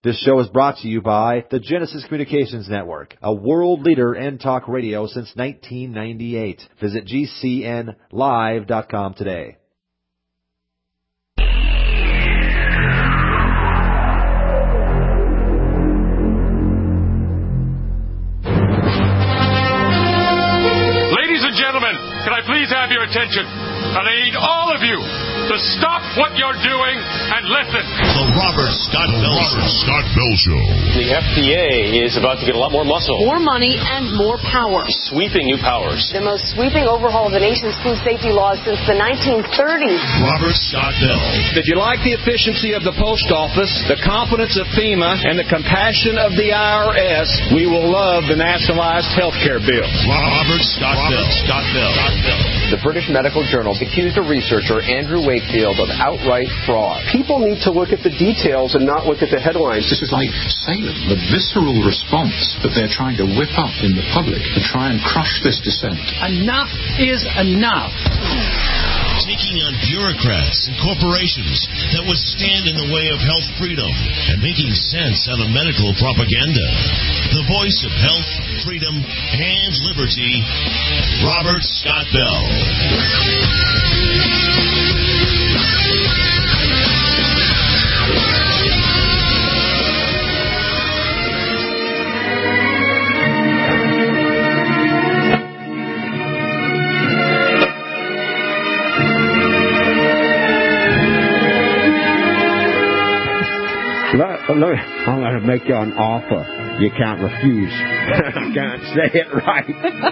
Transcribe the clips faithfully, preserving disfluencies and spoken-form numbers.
This show is brought to you by the Genesis Communications Network, a world leader in talk radio since nineteen ninety-eight. Visit G C N live dot com today. Ladies and gentlemen, can I please have your attention? And I need all of you to stop what you're doing and listen. The Robert Scott Bell Show. Robert Scott Bell Show. The F D A is about to get a lot more muscle. More money and more power. Sweeping new powers. The most sweeping overhaul of the nation's food safety laws since the nineteen thirties. Robert Scott Bell. Did you like the efficiency of the post office, the competence of FEMA, and the compassion of the I R S? We will love the nationalized health care bill. Robert Scott Bell. Scott Bell. Scott Bell. The British Medical Journal accused a researcher, Andrew Wakefield, of outright fraud. People need to look at the details and not look at the headlines. This is like Salem, the visceral response that they're trying to whip up in the public to try and crush this dissent. Enough is enough. Taking on bureaucrats and corporations that would stand in the way of health freedom and making sense out of medical propaganda. The voice of health, freedom, and liberty, Robert Scott Bell. Look, look, I'm going to make you an offer you can't refuse. I can't say it right.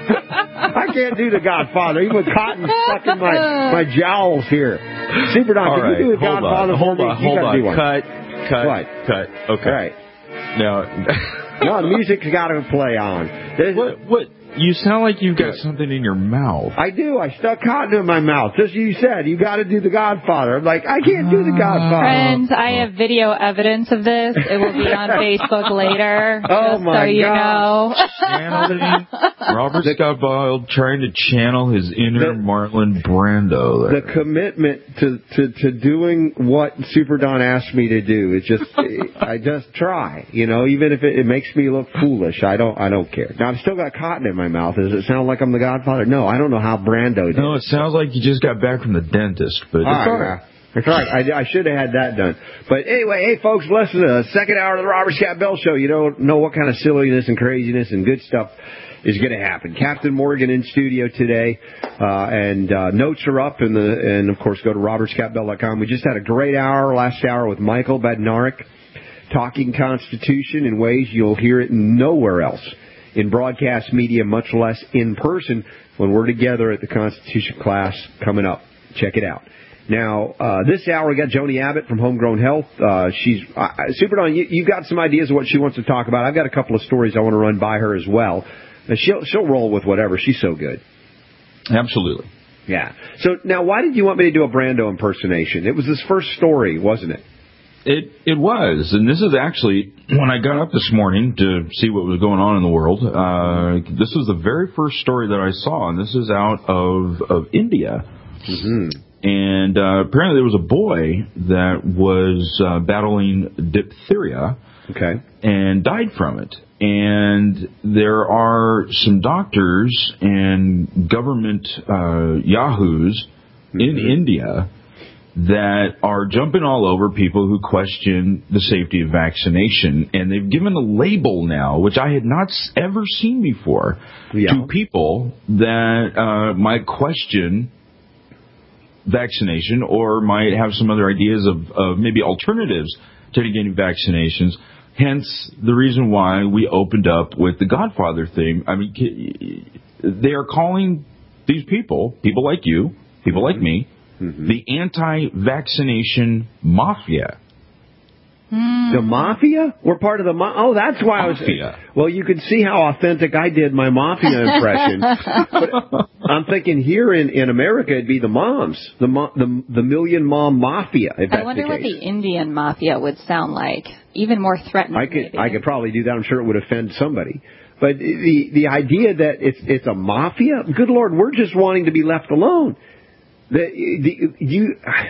I can't do the Godfather. Even Cotton's stuck in my, my jowls here. Super Don, can right, you do the Godfather on, for hold me? on, You hold gotta on. do one. Cut, cut, Right. cut. Okay. Right. Now, no, the music's got to play on. There's, what? What? You sound like you've got something in your mouth. I do. I stuck cotton in my mouth. Just as you said, you got to do the Godfather. I'm like, I can't do the Godfather. Friends, I have video evidence of this. It will be on Facebook later. Oh, just my so you God. know. Channeling Robert Scott Bell trying to channel his inner The- Marlon Brando. There. The commitment to, to, to doing what Super Don asked me to do is just, I just try, you know, even if it, it makes me look foolish, I don't, I don't care. Now, I've still got cotton in my mouth. Does it sound like I'm the Godfather? No, I don't know how Brando did. No, it sounds like you just got back from the dentist, but it's All all right. right. That's right. I, I should have had that done. But anyway, hey, folks, listen to the second hour of the Robert Scott Bell Show. You don't know what kind of silliness and craziness and good stuff is going to happen. Captain Morgan in studio today, uh, and uh, notes are up, in the, and, of course, go to robert scott bell dot com. We just had a great hour, last hour, with Michael Badnarik, talking Constitution in ways you'll hear it nowhere else in broadcast media, much less in person, when we're together at the Constitution class coming up. Check it out. Now, uh, this hour we got Joni Abbott from Homegrown Health. Uh, she's uh, Super Don. You, you've got some ideas of what she wants to talk about. I've got a couple of stories I want to run by her as well. And she'll she'll roll with whatever. She's so good. Absolutely. Yeah. So now, why did you want me to do a Brando impersonation? It was his first story, wasn't it? It it was, and this is actually, when I got up this morning to see what was going on in the world, uh, this was the very first story that I saw, and this is out of, of India. Mm-hmm. And uh, apparently there was a boy that was uh, battling diphtheria okay. and died from it. And there are some doctors and government uh, yahoos mm-hmm. in India that are jumping all over people who question the safety of vaccination. And they've given a label now, which I had not ever seen before, yeah. to people that uh, might question vaccination or might have some other ideas of, of maybe alternatives to getting vaccinations. Hence, the reason why we opened up with the Godfather thing. I mean, they are calling these people, people like you, people like me, Mm-hmm. the anti-vaccination mafia. The mafia? We're part of the mafia? Oh, that's why mafia. I was... Well, you can see how authentic I did my mafia impression. But I'm thinking here in, in America, it'd be the moms. The mo- the, the million mom mafia, if that's I wonder the what case. the Indian mafia would sound like. Even more threatening, I could, maybe. I could probably do that. I'm sure it would offend somebody. But the, the idea that it's, it's a mafia? Good Lord, we're just wanting to be left alone. The, the, you,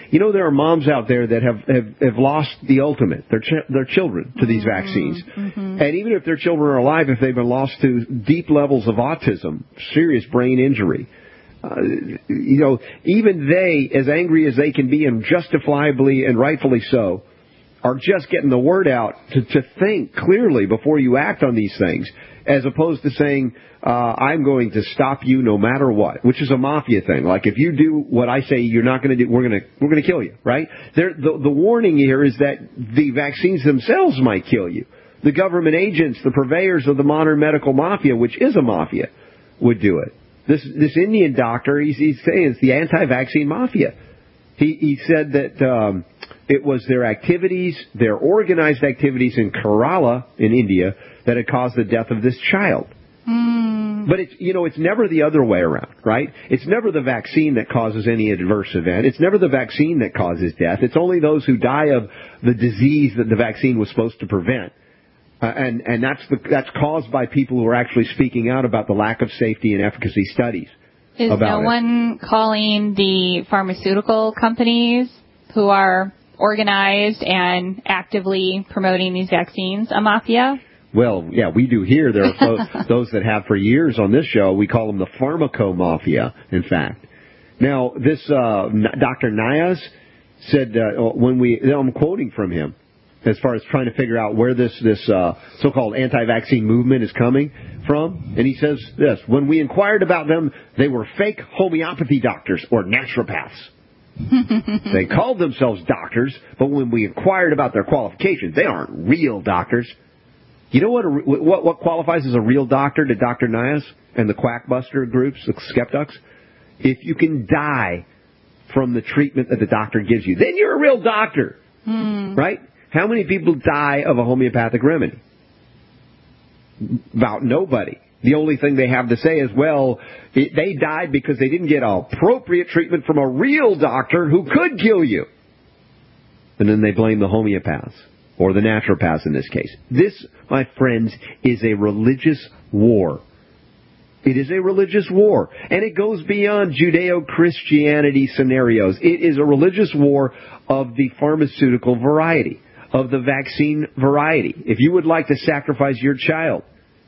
You know, there are moms out there that have, have, have lost the ultimate, their ch- their children, to these mm-hmm. vaccines. Mm-hmm. And even if their children are alive, if they've been lost to deep levels of autism, serious brain injury, uh, you know, even they, as angry as they can be, and justifiably and rightfully so, are just getting the word out to, to think clearly before you act on these things, as opposed to saying, uh, I'm going to stop you no matter what, which is a mafia thing. Like, if you do what I say you're not going to do, we're going to we're going to kill you, right? There, the, the warning here is that the vaccines themselves might kill you. The government agents, the purveyors of the modern medical mafia, which is a mafia, would do it. This this Indian doctor, he's, he's saying it's the anti-vaccine mafia. He, he said that um, it was their activities, their organized activities in Kerala, in India, that had caused the death of this child. Mm. But it's, you know, it's never the other way around, right? It's never the vaccine that causes any adverse event. It's never the vaccine that causes death. It's only those who die of the disease that the vaccine was supposed to prevent. Uh, and, and that's the, that's caused by people who are actually speaking out about the lack of safety and efficacy studies. Is no it. one calling the pharmaceutical companies who are organized and actively promoting these vaccines a mafia? Well, yeah, we do here. There are those, those that have for years on this show. We call them the pharmaco-mafia, in fact. Now, this uh, Doctor Nayas said, uh, when we, I'm quoting from him, as far as trying to figure out where this, this uh, so-called anti-vaccine movement is coming from. And he says this, when we inquired about them, they were fake homeopathy doctors or naturopaths. They called themselves doctors, but when we inquired about their qualifications, they aren't real doctors. You know what, a, what what qualifies as a real doctor to Doctor Nayas and the quackbuster groups, the skeptics? If you can die from the treatment that the doctor gives you, then you're a real doctor, hmm. right? How many people die of a homeopathic remedy? About nobody. The only thing they have to say is, well, it, they died because they didn't get appropriate treatment from a real doctor who could kill you. And then they blame the homeopaths, or the naturopaths in this case. This, my friends, is a religious war. It is a religious war, and it goes beyond Judeo-Christianity scenarios. It is a religious war of the pharmaceutical variety, of the vaccine variety. If you would like to sacrifice your child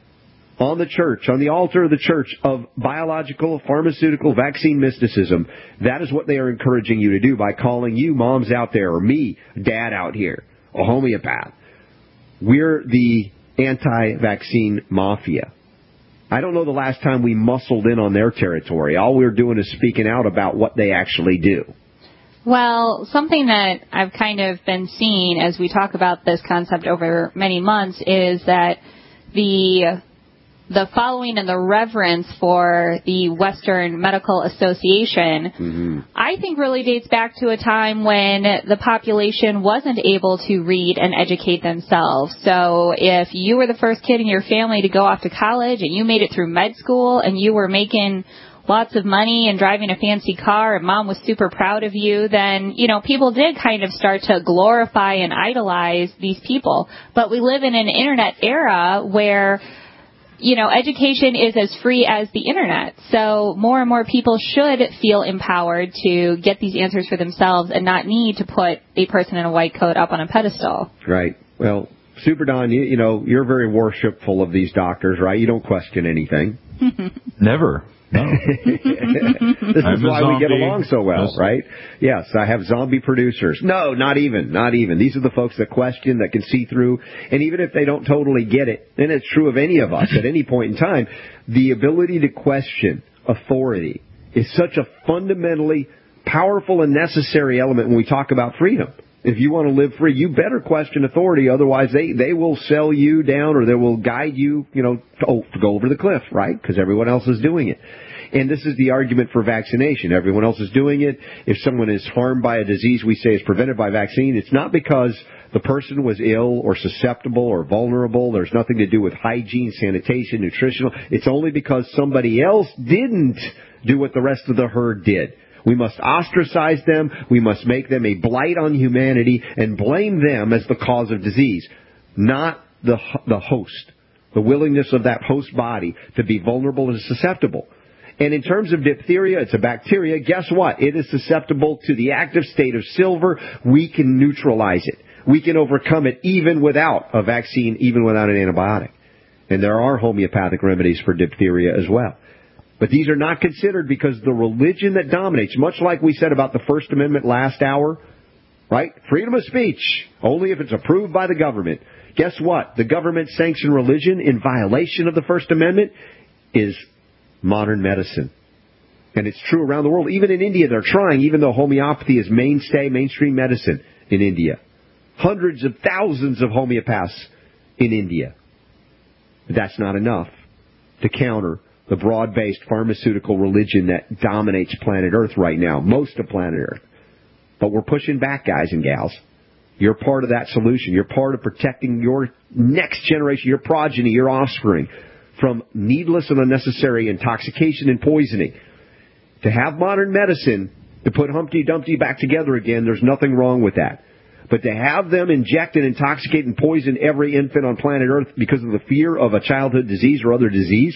on the church, on the altar of the church, of biological, pharmaceutical, vaccine mysticism, that is what they are encouraging you to do by calling you moms out there, or me, dad out here, a homeopath. We're the anti-vaccine mafia. I don't know the last time we muscled in on their territory. All we're doing is speaking out about what they actually do. Well, something that I've kind of been seeing as we talk about this concept over many months is that the the following and the reverence for the Western Medical Association, mm-hmm. I think really dates back to a time when the population wasn't able to read and educate themselves. So if you were the first kid in your family to go off to college and you made it through med school and you were making lots of money and driving a fancy car and mom was super proud of you, then, you know, people did kind of start to glorify and idolize these people. But we live in an internet era where, you know, education is as free as the internet. So more and more people should feel empowered to get these answers for themselves and not need to put a person in a white coat up on a pedestal. Right. Well, Super Don, you, you know, you're very worshipful of these doctors, right? You don't question anything. Never. No. This is I'm why we get along so well, yes. right? Yes, I have zombie producers. No, not even, not even. These are the folks that question, that can see through, and even if they don't totally get it, and it's true of any of us at any point in time, the ability to question authority is such a fundamentally powerful and necessary element when we talk about freedom. If you want to live free, you better question authority. Otherwise, they, they will sell you down, or they will guide you, you know, to, oh, to go over the cliff, right? Because everyone else is doing it. And this is the argument for vaccination. Everyone else is doing it. If someone is harmed by a disease we say is prevented by vaccine, it's not because the person was ill or susceptible or vulnerable. There's nothing to do with hygiene, sanitation, nutritional. It's only because somebody else didn't do what the rest of the herd did. We must ostracize them. We must make them a blight on humanity and blame them as the cause of disease, not the the host, the willingness of that host body to be vulnerable and susceptible. And in terms of diphtheria, it's a bacteria. Guess what? It is susceptible to the active state of silver. We can neutralize it. We can overcome it even without a vaccine, even without an antibiotic. And there are homeopathic remedies for diphtheria as well. But these are not considered because the religion that dominates, much like we said about the First Amendment last hour, right? Freedom of speech, only if it's approved by the government. Guess what? The government-sanctioned religion in violation of the First Amendment is modern medicine. And it's true around the world. Even in India, they're trying, even though homeopathy is mainstay, mainstream medicine in India. Hundreds of thousands of homeopaths in India. But that's not enough to counter the broad-based pharmaceutical religion that dominates planet Earth right now, most of planet Earth. But we're pushing back, guys and gals. You're part of that solution. You're part of protecting your next generation, your progeny, your offspring, from needless and unnecessary intoxication and poisoning. To have modern medicine, to put Humpty Dumpty back together again, there's nothing wrong with that. But to have them inject and intoxicate and poison every infant on planet Earth because of the fear of a childhood disease or other disease,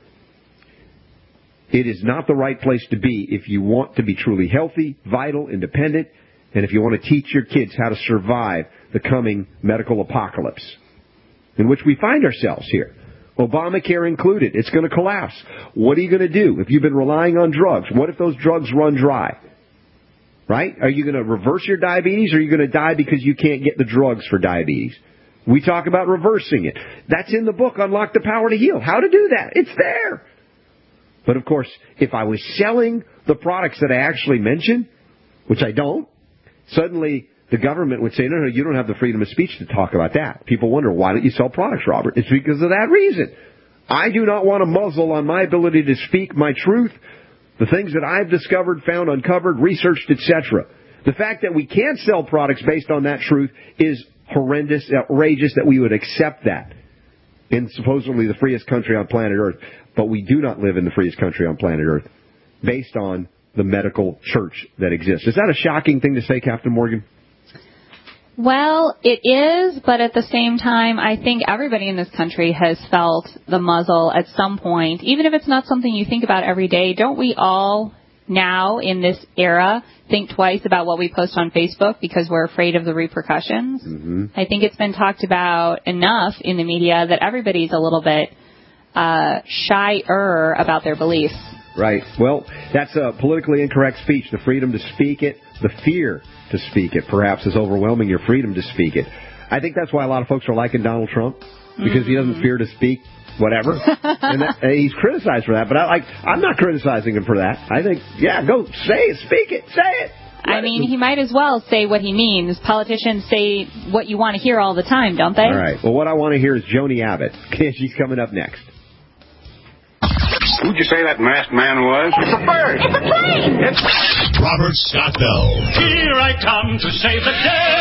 it is not the right place to be if you want to be truly healthy, vital, independent, and if you want to teach your kids how to survive the coming medical apocalypse in which we find ourselves here. Obamacare included. It's going to collapse. What are you going to do if you've been relying on drugs? What if those drugs run dry? Right? Are you going to reverse your diabetes, or are you going to die because you can't get the drugs for diabetes? We talk about reversing it. That's in the book, Unlock the Power to Heal. How to do that. It's there. But, of course, if I was selling the products that I actually mentioned, which I don't, suddenly the government would say, no, no, you don't have the freedom of speech to talk about that. People wonder, why don't you sell products, Robert? It's because of that reason. I do not want a muzzle on my ability to speak my truth, the things that I've discovered, found, uncovered, researched, et cetera. The fact that we can't sell products based on that truth is horrendous, outrageous that we would accept that in supposedly the freest country on planet Earth. But we do not live in the freest country on planet Earth based on the medical church that exists. Is that a shocking thing to say, Captain Morgan? Well, it is, but at the same time, I think everybody in this country has felt the muzzle at some point. Even if it's not something you think about every day, don't we all now in this era think twice about what we post on Facebook because we're afraid of the repercussions? Mm-hmm. I think it's been talked about enough in the media that everybody's a little bit uh, shy-er about their beliefs. Right. Well, that's a politically incorrect speech. The freedom to speak it, the fear to speak it, perhaps, is overwhelming your freedom to speak it. I think that's why a lot of folks are liking Donald Trump, because mm-hmm. he doesn't fear to speak whatever. and, that, and he's criticized for that, but I, like, I'm not criticizing him for that. I think, yeah, go say it, speak it, say it. I mean, he might as well say what he means. Politicians say what you want to hear all the time, don't they? All right. Well, what I want to hear is Joni Abbott. She's coming up next. Who'd you say that masked man was? It's a bird. It's a plane. It's Robert Scott Bell. Here I come to save the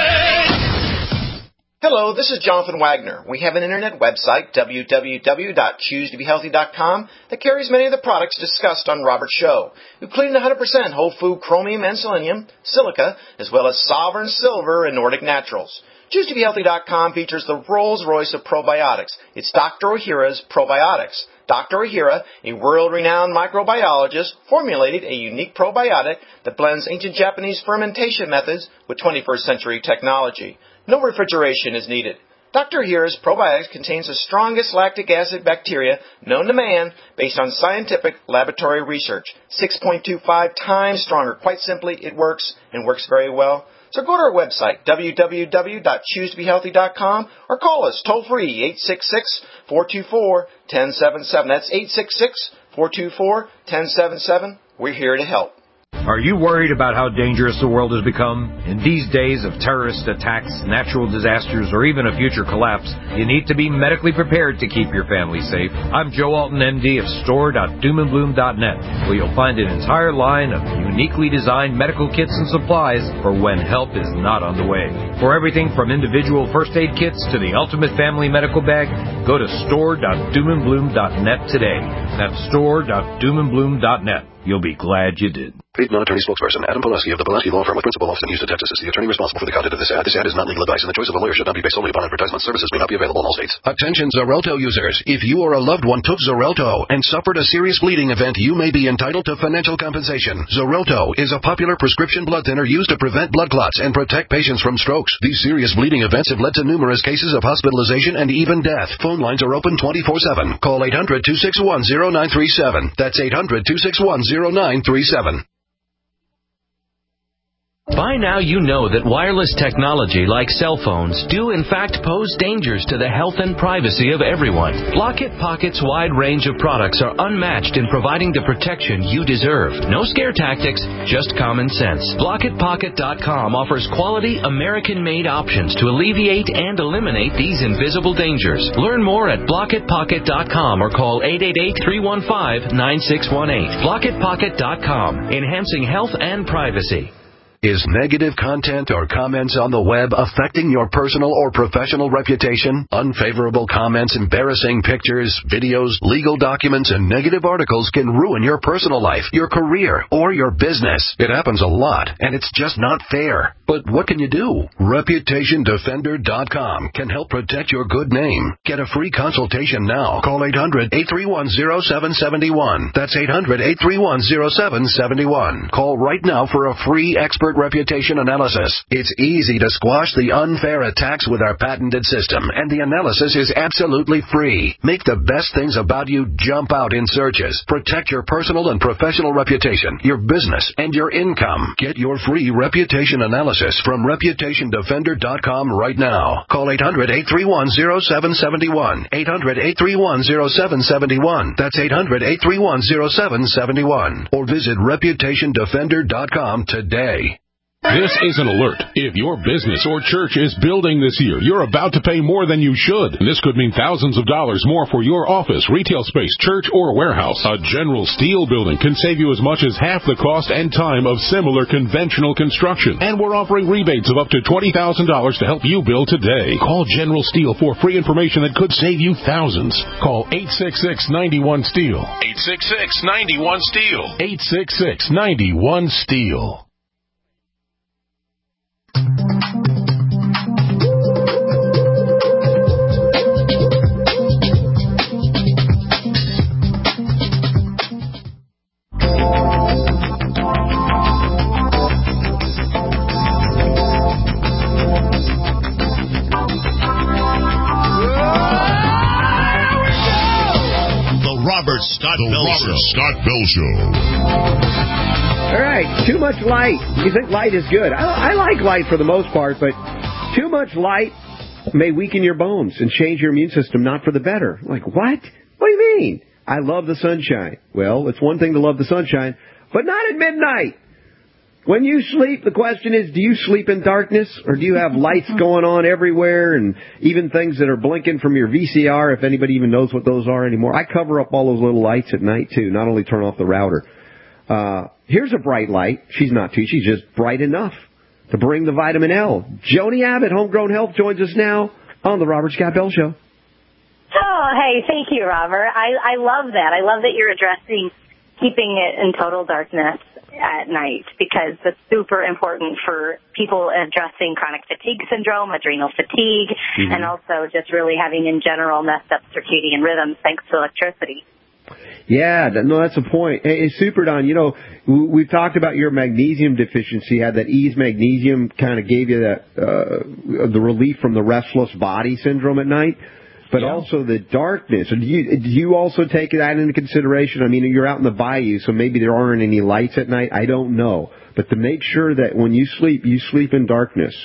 day. Hello, this is Jonathan Wagner. We have an internet website, w w w dot choose to be healthy dot com, that carries many of the products discussed on Robert's show, including one hundred percent whole food chromium and selenium, silica, as well as sovereign silver and Nordic naturals. choose to be healthy dot com features the Rolls-Royce of probiotics. It's Doctor Ohhira's Probiotics. Doctor Ohhira, a world-renowned microbiologist, formulated a unique probiotic that blends ancient Japanese fermentation methods with twenty-first century technology. No refrigeration is needed. Doctor Ohhira's Probiotics contains the strongest lactic acid bacteria known to man based on scientific laboratory research. six point two five times stronger. Quite simply, it works and works very well. So go to our website, w w w dot choose to be healthy dot com, or call us toll-free, eight six six, four two four, one zero seven seven. That's eight six six, four two four, one zero seven seven. We're here to help. Are you worried about how dangerous the world has become? In these days of terrorist attacks, natural disasters, or even a future collapse, you need to be medically prepared to keep your family safe. I'm Joe Alton, M D of store dot doom and bloom dot net, where you'll find an entire line of uniquely designed medical kits and supplies for when help is not on the way. For everything from individual first aid kits to the ultimate family medical bag, go to store dot doom and bloom dot net today. That's store dot doom and bloom dot net. You'll be glad you did. Paid non-attorney spokesperson Adam Pulaski of the Pulaski Law Firm with principal office in Houston, Texas is the attorney responsible for the content of this ad. This ad is not legal advice, and the choice of a lawyer should not be based solely upon advertisement. Services may not be available in all states. Attention Xarelto users. If you or a loved one took Xarelto and suffered a serious bleeding event, you may be entitled to financial compensation. Xarelto is a popular prescription blood thinner used to prevent blood clots and protect patients from strokes. These serious bleeding events have led to numerous cases of hospitalization and even death. Phone lines are open twenty-four seven. Call eight hundred, two six one, zero nine three seven. That's eight hundred, two six one, zero nine three seven. By now you know that wireless technology like cell phones do in fact pose dangers to the health and privacy of everyone. Blockit Pocket's wide range of products are unmatched in providing the protection you deserve. No scare tactics, just common sense. Blockit Pocket dot com offers quality American-made options to alleviate and eliminate these invisible dangers. Learn more at Blockit Pocket dot com or call eight eight eight, three one five, nine six one eight. Blockit Pocket dot com, enhancing health and privacy. Is negative content or comments on the web affecting your personal or professional reputation? Unfavorable comments, embarrassing pictures, videos, legal documents, and negative articles can ruin your personal life, your career, or your business. It happens a lot, and it's just not fair. But what can you do? Reputation Defender dot com can help protect your good name. Get a free consultation now. Call eight hundred, eight three one, zero seven seven one. That's eight hundred, eight three one, zero seven seven one. Call right now for a free expert reputation analysis. It's easy to squash the unfair attacks with our patented system, and the analysis is absolutely free. Make the best things about you jump out in searches. Protect your personal and professional reputation, your business, and your income. Get your free reputation analysis from Reputation Defender dot com right now. Call eight hundred, eight three one, zero seven seven one. eight hundred, eight three one, zero seven seven one. That's eight hundred, eight three one, zero seven seven one. Or visit Reputation Defender dot com today. This is an alert. If your business or church is building this year, you're about to pay more than you should. This could mean thousands of dollars more for your office, retail space, church, or warehouse. A General Steel building can save you as much as half the cost and time of similar conventional construction. And we're offering rebates of up to twenty thousand dollars to help you build today. Call General Steel for free information that could save you thousands. Call eight six six, nine one, STEEL. eight six six, nine one, STEEL. eight six six, nine one, STEEL. Robert Scott the Bell Robert Show. Scott Bell Show. All right, too much light. You think light is good? I, I like light for the most part, but too much light may weaken your bones and change your immune system, not for the better. Like, what? What do you mean? I love the sunshine. Well, it's one thing to love the sunshine, but not at midnight. When you sleep, the question is, do you sleep in darkness, or do you have lights going on everywhere, and even things that are blinking from your V C R, if anybody even knows what those are anymore? I cover up all those little lights at night, too, not only turn off the router. Uh, here's a bright light. She's not too, she's just bright enough to bring the vitamin L. Joni Abbott, Homegrown Health, joins us now on the Robert Scott Bell Show. Oh, hey, thank you, Robert. I, I love that. I love that you're addressing keeping it in total darkness at night, because that's super important for people addressing chronic fatigue syndrome, adrenal fatigue, mm-hmm. and also just really having in general messed up circadian rhythms thanks to electricity. Yeah, no, that's a point. Hey, Super Don, you know, we've talked about your magnesium deficiency, had that Ease Magnesium kind of gave you that uh, the relief from the restless body syndrome at night. But yeah. also the darkness. Do you, do you also take that into consideration? I mean, you're out in the bayou, so maybe there aren't any lights at night. I don't know. But to make sure that when you sleep, you sleep in darkness.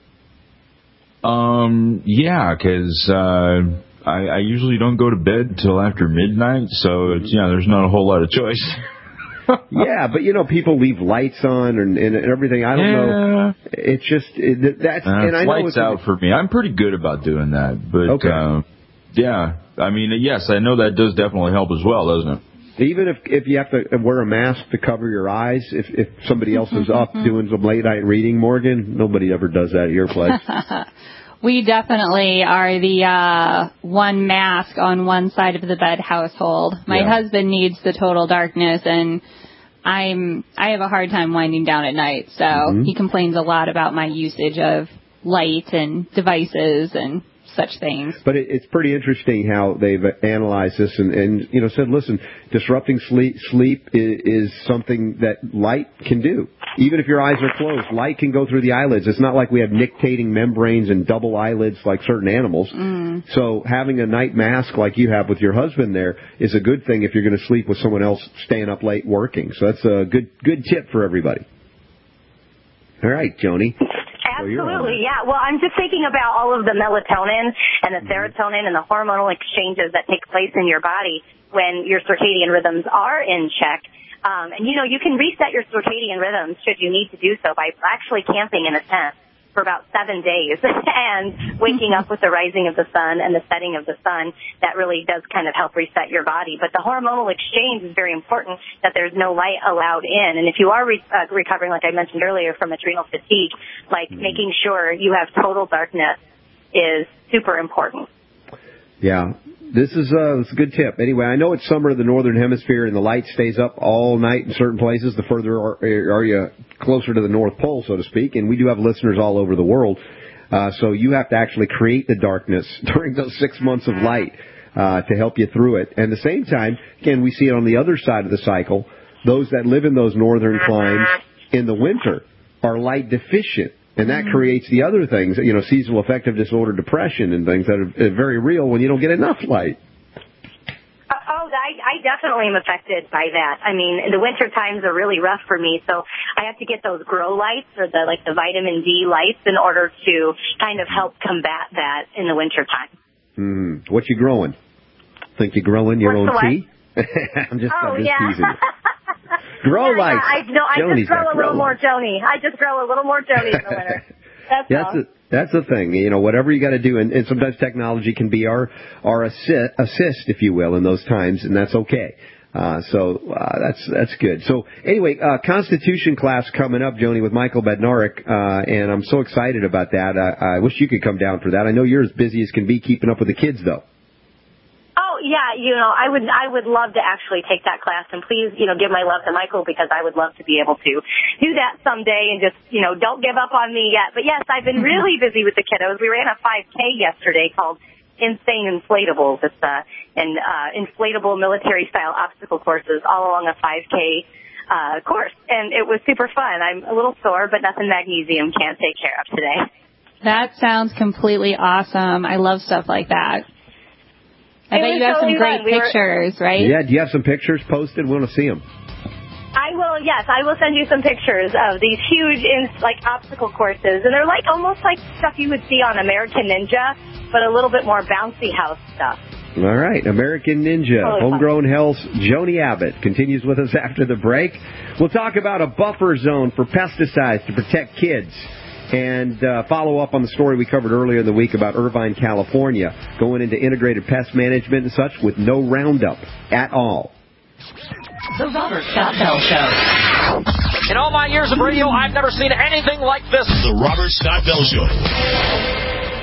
Um, yeah, because uh, I, I usually don't go to bed till after midnight, so it's, yeah, there's not a whole lot of choice. Yeah, but you know, people leave lights on and, and everything. I don't yeah. know. It's just it, that's uh, and I know lights it's out for me. I'm pretty good about doing that, but okay. uh, yeah, I mean, yes, I know that does definitely help as well, doesn't it? Even if if you have to wear a mask to cover your eyes, if if somebody else is up doing some late night reading, Morgan, nobody ever does that at your place. We definitely are the uh, one mask on one side of the bed household. My yeah. husband needs the total darkness, and I'm I have a hard time winding down at night, so Mm-hmm. he complains a lot about my usage of light and devices and such things. But it, it's pretty interesting how they've analyzed this and, and you know, said, listen, disrupting sleep, sleep is, is something that light can do. Even if your eyes are closed, light can go through the eyelids. It's not like we have nictating membranes and double eyelids like certain animals. Mm. So having a night mask like you have with your husband there is a good thing if you're going to sleep with someone else staying up late working. So that's a good good tip for everybody. All right, Joni. Absolutely, yeah. Well, I'm just thinking about all of the melatonin and the serotonin and the hormonal exchanges that take place in your body when your circadian rhythms are in check. Um, and, you know, you can reset your circadian rhythms, should you need to do so, by actually camping in a tent for about seven days and waking up with the rising of the sun and the setting of the sun. That really does kind of help reset your body. But the hormonal exchange is very important, that there's no light allowed in. And if you are re- uh, recovering, like I mentioned earlier, from adrenal fatigue, like mm-hmm. making sure you have total darkness is super important. Yeah. This is, uh, this is a good tip. Anyway, I know it's summer in the northern hemisphere and the light stays up all night in certain places. The further are, are you closer to the North Pole, so to speak. And we do have listeners all over the world. Uh, so you have to actually create the darkness during those six months of light uh, to help you through it. And at the same time, again, we see it on the other side of the cycle. Those that live in those northern climes in the winter are light deficient. And that creates the other things, you know, seasonal affective disorder, depression, and things that are very real when you don't get enough light. Oh, I, I definitely am affected by that. I mean, the winter times are really rough for me, so I have to get those grow lights or the like the vitamin D lights in order to kind of help combat that in the winter time. Mm. What you growing? Think you growing your What's own tea? I'm just, oh, I'm just yeah. teasing you. Grow yeah, lights. Yeah, I, no, I Joni's just grow got a little grow more lights. Joni. I just grow a little more Joni in the winter. That's, that's all. A, that's the thing. You know, whatever you got to do, and, and sometimes technology can be our our assist, assist, if you will, in those times, and that's okay. Uh, so uh, that's that's good. So anyway, uh, Constitution class coming up, Joni, with Michael Bednarik, uh, and I'm so excited about that. I, I wish you could come down for that. I know you're as busy as can be keeping up with the kids, though. Oh, yeah, you know, I would I would love to actually take that class, and please, you know, give my love to Michael, because I would love to be able to do that someday, and just, you know, don't give up on me yet. But, yes, I've been really busy with the kiddos. We ran a five K yesterday called Insane Inflatables. It's uh, an uh, inflatable military-style obstacle courses all along a five K uh, course, and it was super fun. I'm a little sore, but nothing magnesium can't take care of today. That sounds completely awesome. I love stuff like that. I it bet you have totally some great fun. We pictures, were... right? Yeah, do you have some pictures posted? We want to see them. I will, yes. I will send you some pictures of these huge, in, like, obstacle courses. And they're like almost like stuff you would see on American Ninja, but a little bit more bouncy house stuff. All right. American Ninja, totally Homegrown Health's Joni Abbott continues with us after the break. We'll talk about a buffer zone for pesticides to protect kids. And uh, follow up on the story we covered earlier in the week about Irvine, California, going into integrated pest management and such with no Roundup at all. The Robert Scott Bell Show. In all my years of radio, I've never seen anything like this. The Robert Scott Bell Show.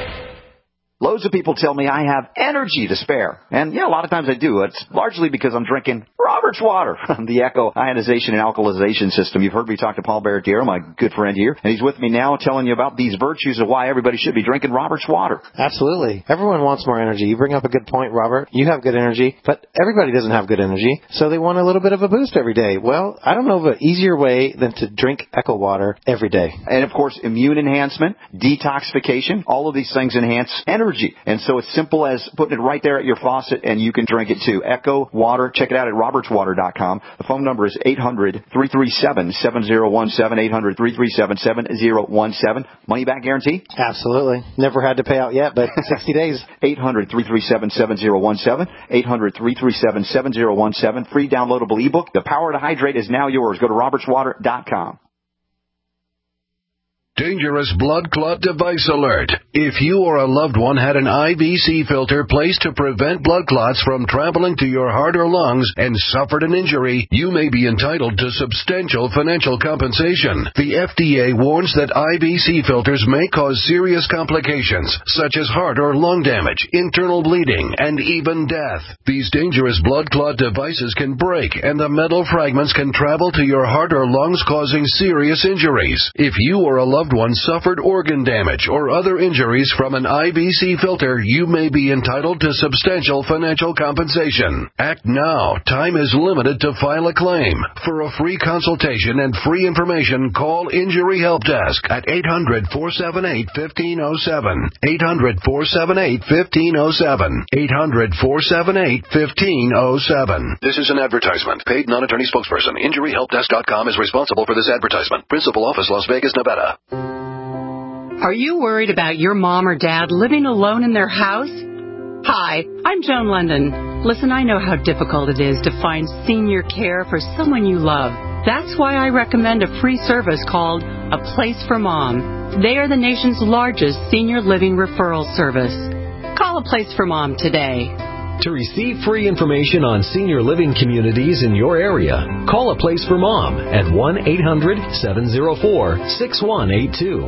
Loads of people tell me I have energy to spare. And, yeah, a lot of times I do. It's largely because I'm drinking Robert's water, the Echo ionization and alkalization system. You've heard me talk to Paul Barrett-Diero, my good friend here, and he's with me now telling you about these virtues of why everybody should be drinking Robert's water. Absolutely. Everyone wants more energy. You bring up a good point, Robert. You have good energy, but everybody doesn't have good energy, so they want a little bit of a boost every day. Well, I don't know of an easier way than to drink Echo water every day. And, of course, immune enhancement, detoxification, all of these things enhance energy. And so it's simple as putting it right there at your faucet, and you can drink it too. Echo Water. Check it out at roberts water dot com. The phone number is eight hundred, three three seven, seven zero one seven, eight hundred, three three seven, seven zero one seven. Money back guarantee? Absolutely. Never had to pay out yet, but sixty days. eight hundred, three three seven, seven zero one seven, eight hundred, three three seven, seven zero one seven. Free downloadable ebook. The power to hydrate is now yours. Go to roberts water dot com. Dangerous blood clot device alert. If you or a loved one had an I V C filter placed to prevent blood clots from traveling to your heart or lungs and suffered an injury, you may be entitled to substantial financial compensation. The F D A warns that I V C filters may cause serious complications, such as heart or lung damage, internal bleeding, and even death. These dangerous blood clot devices can break, and the metal fragments can travel to your heart or lungs, causing serious injuries. If you or a loved one suffered organ damage or other injuries from an I V C filter, you may be entitled to substantial financial compensation. Act now. Time is limited to file a claim. For a free consultation and free information, call Injury Help Desk at eight hundred, four seven eight, one five zero seven. eight hundred, four seven eight, one five zero seven. eight hundred, four seven eight, one five zero seven. This is an advertisement. Paid non-attorney spokesperson. Injury Help Desk dot com is responsible for this advertisement. Principal office, Las Vegas, Nevada. Are you worried about your mom or dad living alone in their house? Hi, I'm Joan London. Listen, I know how difficult it is to find senior care for someone you love. That's why I recommend a free service called A Place for Mom. They are the nation's largest senior living referral service. Call A Place for Mom today. To receive free information on senior living communities in your area, call A Place for Mom at one eight hundred, seven oh four, six one eight two.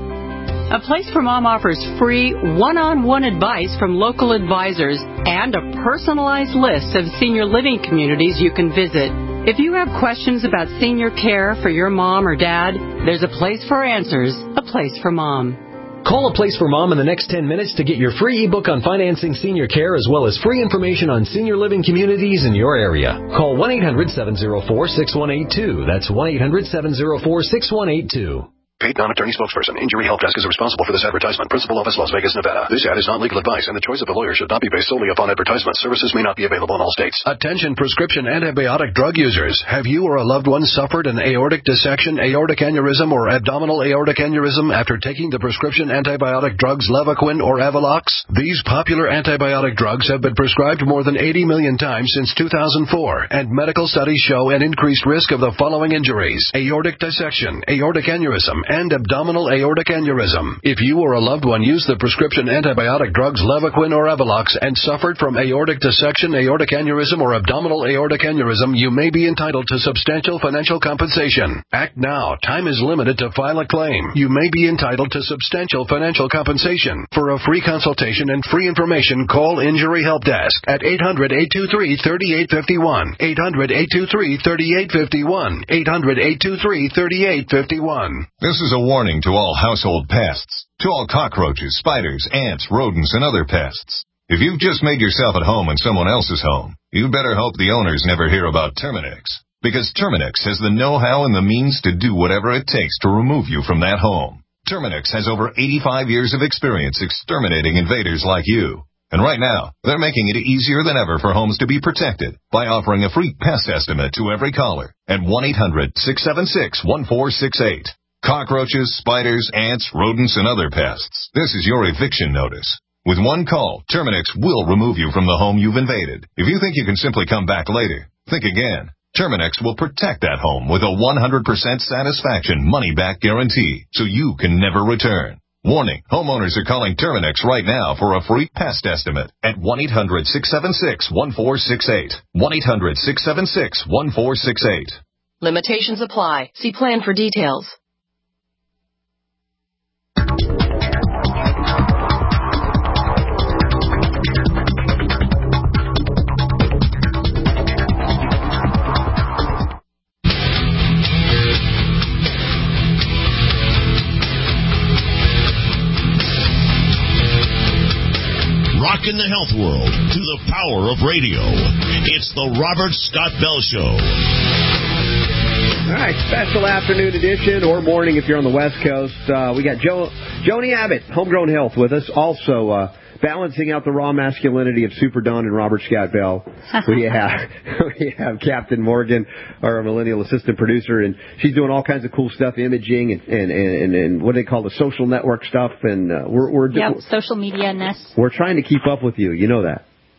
A Place for Mom offers free one-on-one advice from local advisors and a personalized list of senior living communities you can visit. If you have questions about senior care for your mom or dad, there's a place for answers, A Place for Mom. Call A Place for Mom in the next ten minutes to get your free ebook on financing senior care as well as free information on senior living communities in your area. Call one eight hundred, seven oh four, six one eight two. That's one eight hundred, seven oh four, six one eight two. Paid non-attorney spokesperson. Injury Help Desk is responsible for this advertisement. Principal office, Las Vegas, Nevada. This ad is not legal advice, and the choice of the lawyer should not be based solely upon advertisement. Services may not be available in all states. Attention prescription antibiotic drug users. Have you or a loved one suffered an aortic dissection, aortic aneurysm, or abdominal aortic aneurysm after taking the prescription antibiotic drugs Levaquin or Avelox? These popular antibiotic drugs have been prescribed more than eighty million times since two thousand four, and medical studies show an increased risk of the following injuries: aortic dissection, aortic aneurysm, and abdominal aortic aneurysm. If you or a loved one used the prescription antibiotic drugs Levaquin or Avelox and suffered from aortic dissection, aortic aneurysm, or abdominal aortic aneurysm, you may be entitled to substantial financial compensation. Act now. Time is limited to file a claim. You may be entitled to substantial financial compensation. For a free consultation and free information, call Injury Help Desk at eight hundred, eight two three, three eight five one. eight hundred, eight two three, three eight five one. eight hundred, eight two three, three eight five one. This is a warning to all household pests, to all cockroaches, spiders, ants, rodents, and other pests. If you've just made yourself at home in someone else's home, you better hope the owners never hear about Terminix, because Terminix has the know-how and the means to do whatever it takes to remove you from that home. Terminix has over eighty-five years of experience exterminating invaders like you. And right now, they're making it easier than ever for homes to be protected by offering a free pest estimate to every caller at one eight hundred, six seven six, one four six eight. Cockroaches, spiders, ants, rodents, and other pests. This is your eviction notice. With one call, Terminix will remove you from the home you've invaded. If you think you can simply come back later, think again. Terminix will protect that home with a one hundred percent satisfaction money-back guarantee, so you can never return. Warning, homeowners are calling Terminix right now for a free pest estimate at one eight hundred, six seven six, one four six eight. one eight hundred, six seven six, one four six eight. Limitations apply. See plan for details. In the health world to the power of radio. It's the Robert Scott Bell Show. All right, special afternoon edition or morning if you're on the West Coast. Uh, we got jo- Joni Abbott, Homegrown Health, with us. Also, uh, balancing out the raw masculinity of Super Don and Robert Scott Bell, we have we have Captain Morgan, our millennial assistant producer, and she's doing all kinds of cool stuff, imaging and and, and, and what do they call the social network stuff. And uh, we're we're yep, social media ness. We're trying to keep up with you. You know that.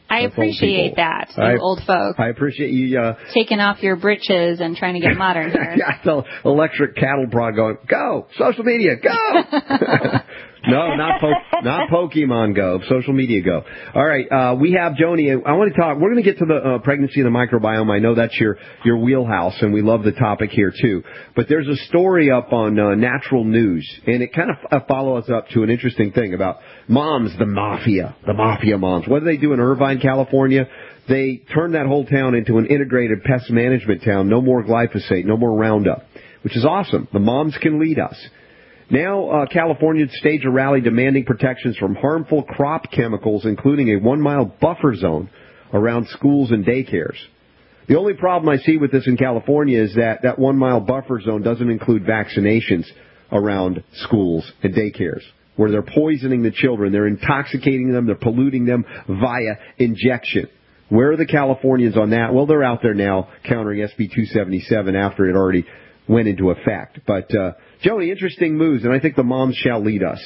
I Us appreciate old that, you I, old folk. I appreciate you uh, taking off your britches and trying to get modern here. yeah, the electric cattle prod going, go, social media, go. No, not po- not Pokemon Go, social media Go. All right, uh, we have Joni. I want to talk. We're going to get to the uh, pregnancy and the microbiome. I know that's your your wheelhouse, and we love the topic here too. But there's a story up on uh, Natural News, and it kind of uh, follows up to an interesting thing about moms, the mafia, the mafia moms. What do they do in Irvine, California? They turned that whole town into an integrated pest management town. No more glyphosate, no more Roundup, which is awesome. The moms can lead us. Now, uh, California staged a rally demanding protections from harmful crop chemicals, including a one-mile buffer zone around schools and daycares. The only problem I see with this in California is that that one-mile buffer zone doesn't include vaccinations around schools and daycares, where they're poisoning the children, they're intoxicating them, they're polluting them via injection. Where are the Californians on that? Well, they're out there now countering S B two seventy-seven after it already went into effect. But, uh, Joni, interesting moves, and I think the moms shall lead us.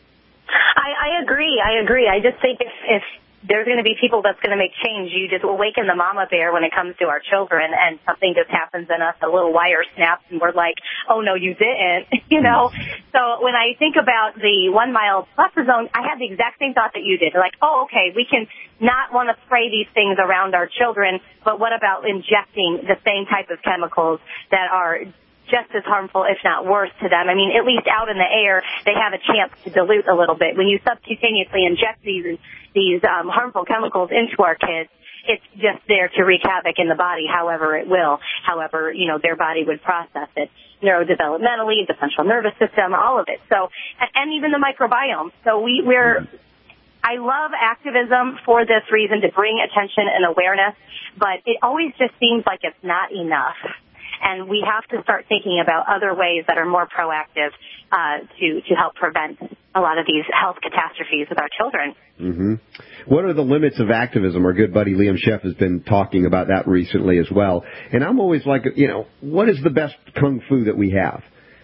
I, I agree. I agree. I just think if, if there's going to be people that's going to make change, you just awaken the mama bear when it comes to our children, and something just happens in us, a little wire snaps, and we're like, oh, no, you didn't, you know? So when I think about the one-mile buffer zone, I had the exact same thought that you did. Like, oh, okay, we can not want to spray these things around our children, but what about injecting the same type of chemicals that are just as harmful, if not worse, to them? I mean, at least out in the air, they have a chance to dilute a little bit. When you subcutaneously inject these these um, harmful chemicals into our kids, it's just there to wreak havoc in the body, however it will, however, you know, their body would process it, neurodevelopmentally, the central nervous system, all of it. So, and even the microbiome. So we, we're, I love activism for this reason, to bring attention and awareness, but it always just seems like it's not enough. And we have to start thinking about other ways that are more proactive uh, to to help prevent a lot of these health catastrophes with our children. Mm-hmm. What are the limits of activism? Our good buddy Liam Sheff has been talking about that recently as well. And I'm always like, you know, what is the best kung fu that we have?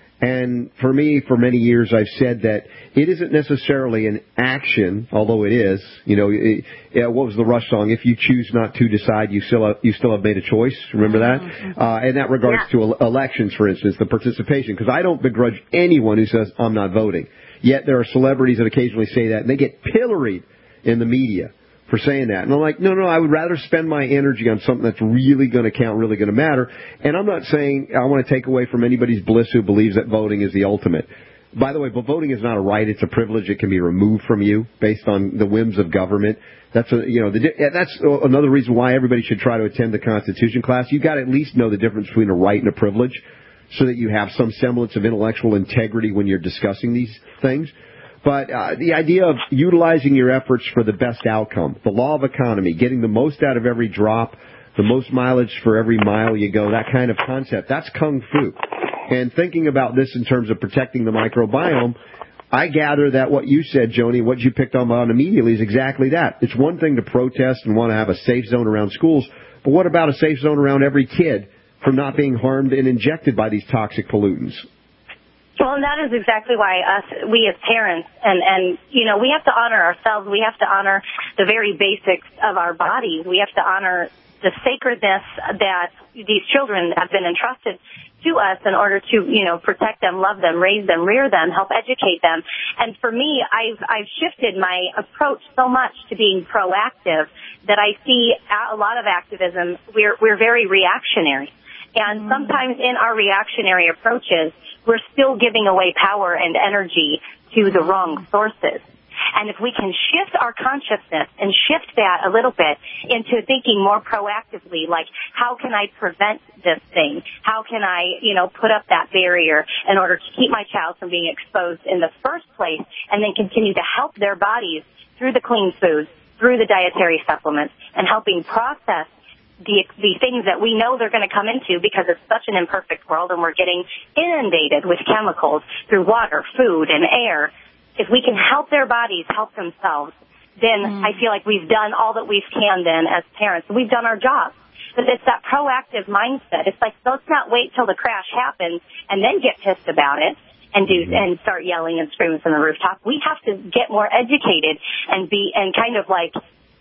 And for me, for many years, I've said that it isn't necessarily an action, although it is. You know, it, it, what was the Rush song? If you choose not to decide, you still have, you still have made a choice. Remember that? Mm-hmm. Uh, in that regards yeah. to elections, for instance, the participation. Because I don't begrudge anyone who says, I'm not voting. Yet there are celebrities that occasionally say that, and they get pilloried in the media for saying that. And I'm like, no, no, I would rather spend my energy on something that's really going to count, really going to matter. And I'm not saying I want to take away from anybody's bliss who believes that voting is the ultimate. By the way, but voting is not a right. It's a privilege. It can be removed from you based on the whims of government. That's a, you know, the, that's another reason why everybody should try to attend the Constitution class. You got to at least know the difference between a right and a privilege so that you have some semblance of intellectual integrity when you're discussing these things. But uh, the idea of utilizing your efforts for the best outcome, the law of economy, getting the most out of every drop, the most mileage for every mile you go, that kind of concept, that's kung fu. And thinking about this in terms of protecting the microbiome, I gather that what you said, Joni, what you picked up on immediately is exactly that. It's one thing to protest and want to have a safe zone around schools, but what about a safe zone around every kid from not being harmed and injected by these toxic pollutants? Well, and that is exactly why us, we as parents, and, and, you know, we have to honor ourselves. We have to honor the very basics of our body. We have to honor the sacredness that these children have been entrusted to us in order to, you know, protect them, love them, raise them, rear them, help educate them. And for me, I've, I've shifted my approach so much to being proactive that I see a lot of activism, we're, we're very reactionary. And sometimes in our reactionary approaches, we're still giving away power and energy to the wrong sources. And if we can shift our consciousness and shift that a little bit into thinking more proactively, like, how can I prevent this thing? How can I, you know, put up that barrier in order to keep my child from being exposed in the first place, and then continue to help their bodies through the clean foods, through the dietary supplements, and helping process the the things that we know they're going to come into, because it's such an imperfect world and we're getting inundated with chemicals through water, food, and air. If we can help their bodies help themselves, then mm. I feel like we've done all that we can then as parents. We've done our job. But it's that proactive mindset. It's like, let's not wait till the crash happens and then get pissed about it and do and start yelling and screaming from the rooftop. We have to get more educated and be and kind of like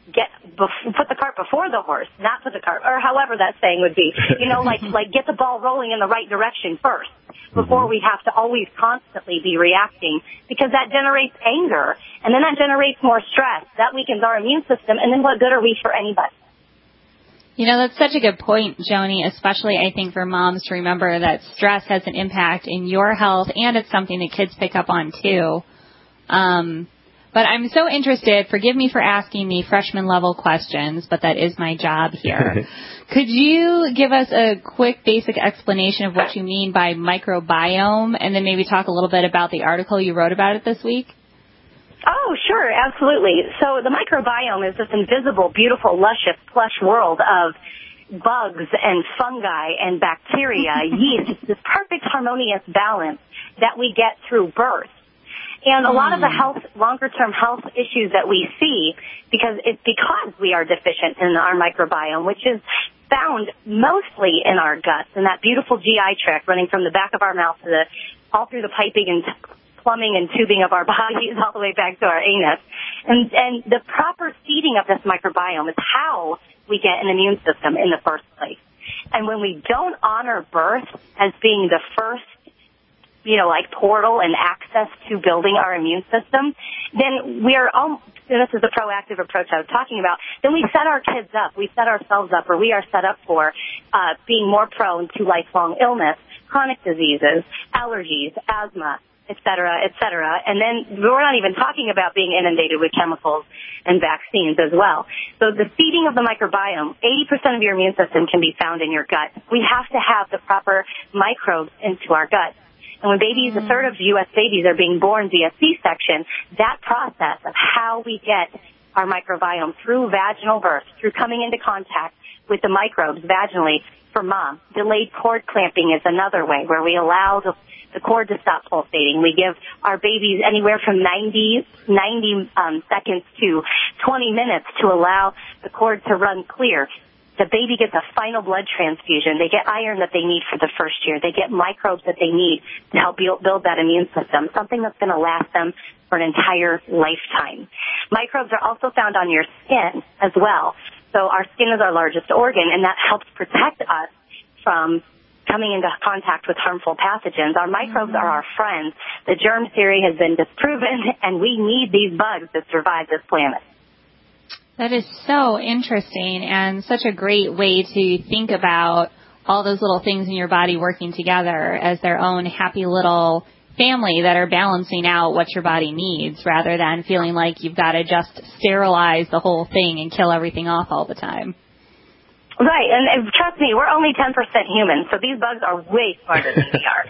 get bef- put the cart before the horse, not put the cart, or however that saying would be. You know, like like get the ball rolling in the right direction first before we have to always constantly be reacting, because that generates anger, and then that generates more stress. That weakens our immune system, and then what good are we for anybody? You know, that's such a good point, Joni, especially I think for moms to remember that stress has an impact in your health, and it's something that kids pick up on too. Um, but I'm so interested, forgive me for asking the freshman level questions, but that is my job here. Could you give us a quick basic explanation of what you mean by microbiome, and then maybe talk a little bit about the article you wrote about it this week? Oh, sure, absolutely. So the microbiome is this invisible, beautiful, luscious, plush world of bugs and fungi and bacteria, yeast. It's this perfect harmonious balance that we get through birth. And a lot of the health, longer-term health issues that we see, because it's because we are deficient in our microbiome, which is found mostly in our guts, and that beautiful G I tract running from the back of our mouth to the, all through the piping and plumbing and tubing of our bodies all the way back to our anus. And, and the proper feeding of this microbiome is how we get an immune system in the first place. And when we don't honor birth as being the first, you know, like portal and access to building our immune system, then we are, um, and this is the proactive approach I was talking about, then we set our kids up, we set ourselves up, or we are set up for uh, being more prone to lifelong illness, chronic diseases, allergies, asthma, et cetera, et cetera. And then we're not even talking about being inundated with chemicals and vaccines as well. So the feeding of the microbiome, eighty percent of your immune system can be found in your gut. We have to have the proper microbes into our gut. And when babies, a third of U S babies are being born via C-section, that process of how we get our microbiome through vaginal birth, through coming into contact with the microbes vaginally for mom. Delayed cord clamping is another way where we allow the, the cord to stop pulsating. We give our babies anywhere from ninety, ninety um, seconds to twenty minutes to allow the cord to run clear. The baby gets a final blood transfusion. They get iron that they need for the first year. They get microbes that they need to help build, build that immune system, something that's going to last them for an entire lifetime. Microbes are also found on your skin as well. So our skin is our largest organ, and that helps protect us from coming into contact with harmful pathogens. Our microbes are our friends. The germ theory has been disproven, and we need these bugs to survive this planet. That is so interesting and such a great way to think about all those little things in your body working together as their own happy little family that are balancing out what your body needs, rather than feeling like you've got to just sterilize the whole thing and kill everything off all the time. Right, and, and trust me, we're only ten percent human, so these bugs are way smarter than we are.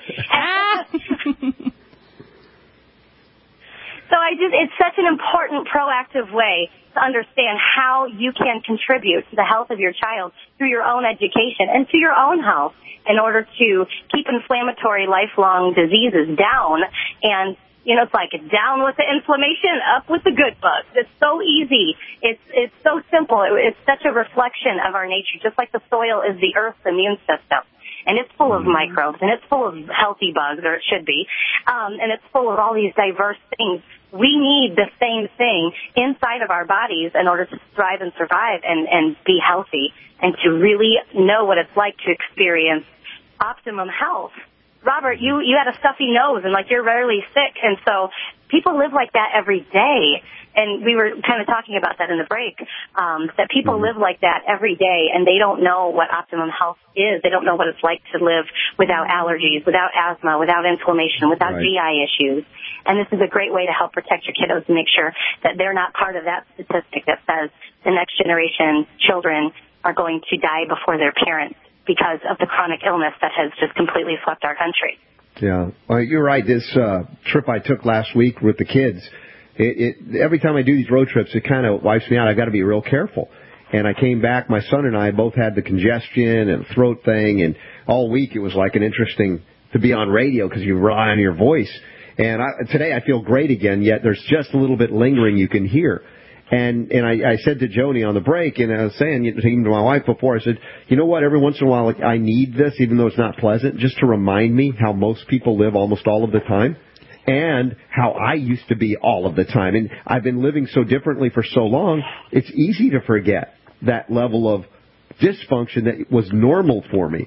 So I just, it's such an important proactive way to understand how you can contribute to the health of your child through your own education and to your own health in order to keep inflammatory lifelong diseases down. And, you know, it's like down with the inflammation, up with the good bugs. It's so easy. It's, it's so simple. It, it's such a reflection of our nature, just like the soil is the earth's immune system. And it's full of microbes, and it's full of healthy bugs, or it should be, um, and it's full of all these diverse things. We need the same thing inside of our bodies in order to thrive and survive and, and be healthy and to really know what it's like to experience optimum health. Robert, you, you had a stuffy nose, and like you're rarely sick, and so people live like that every day. And we were kind of talking about that in the break, um, that people live like that every day, and they don't know what optimum health is. They don't know what it's like to live without allergies, without asthma, without inflammation, without right. G I issues. And this is a great way to help protect your kiddos and make sure that they're not part of that statistic that says the next generation children are going to die before their parents because of the chronic illness that has just completely swept our country. Yeah, well, you're right. This uh, trip I took last week with the kids, It, it, every time I do these road trips, it kind of wipes me out. I got to be real careful. And I came back. My son and I both had the congestion and throat thing, and all week it was like an interesting to be on radio because you rely on your voice. And I, today I feel great again. Yet there's just a little bit lingering you can hear. And and I, I said to Joni on the break, and I was saying even to my wife before, I said, you know what? Every once in a while, like, I need this, even though it's not pleasant, just to remind me how most people live almost all of the time. and how I used to be all of the time. And I've been living so differently for so long, it's easy to forget that level of dysfunction that was normal for me.